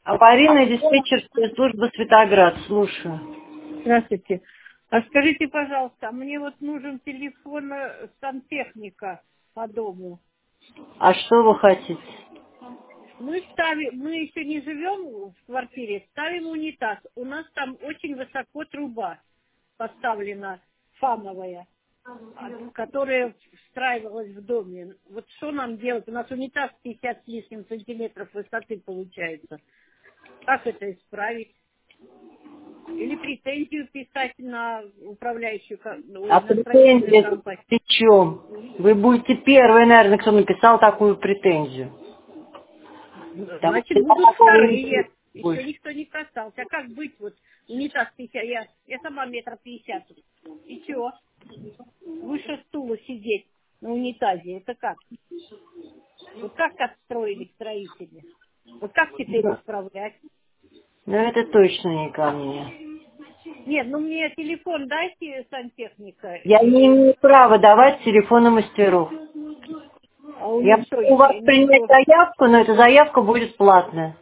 Аварийная диспетчерская служба Светоград. Слушаю. Здравствуйте. А скажите, пожалуйста, мне вот нужен телефон сантехника по дому. А что вы хотите? Мы еще не живем в квартире, ставим унитаз. У нас там очень высоко труба поставлена, фановая, которая встраивалась в доме. Вот что нам делать? У нас унитаз 50 с лишним сантиметров высоты получается. Как это исправить? Или претензию писать на управляющую, А на строительную претензия компанию? при чем? Вы будете первый, наверное, кто написал такую претензию. Потому что Значит, я будут такого не вторые. делаю Еще больше. никто не касался. А как быть? Вот унитаз 50, я сама 1,50 м. И чего? Выше стула сидеть на унитазе. Это как? Вот как отстроили строители? Вот как теперь исправлять? Но это точно не ко мне. Нет, ну мне телефон дайте сантехника Я не или... имею права давать телефоны мастеров. А у Я них могу что, у вас принять нету заявку, но эта заявка будет платная.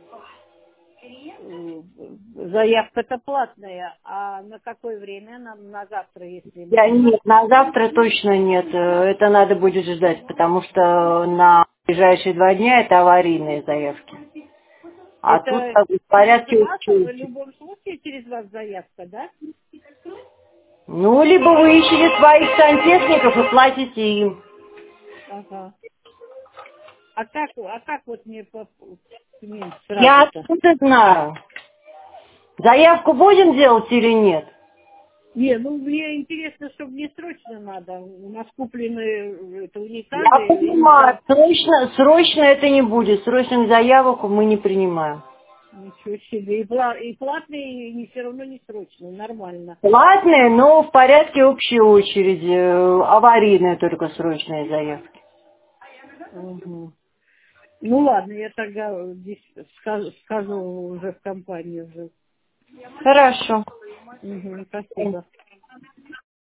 заявка-то платная, а на какое время? На завтра, если можно. Нет, на завтра точно нет. Это надо будет ждать, потому что на ближайшие 2 дня это аварийные заявки. А тут Это как бы в через порядке вас, в учета. любом случае через вас заявка, да? Ну, либо вы ищете своих сантехников и платите им. Ага. А как вот мне к ним Я сразу-то? откуда знаю? Заявку будем делать или нет? Не, ну мне интересно, чтобы мне срочно надо. У нас куплены Я унитазы, им понимаю, надо... срочно это не будет. Срочных заявок мы не принимаем. Ничего себе. И платные, и все равно не срочные. Нормально. Платные, но в порядке общей очереди. Аварийные только срочные заявки. Угу. Ну ладно, я тогда здесь скажу уже в компании уже. Хорошо. Угу, спасибо.